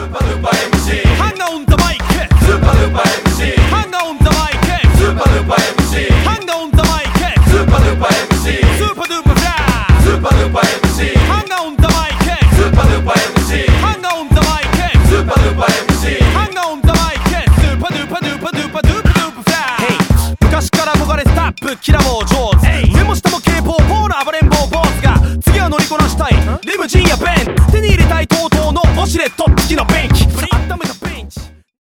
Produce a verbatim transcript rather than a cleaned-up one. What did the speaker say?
ーパールーパー エムシーハンガオンザマイクスーパールーパー エムシーハンガオンザマイクスーパールーパー エムシーハンガオンザマイク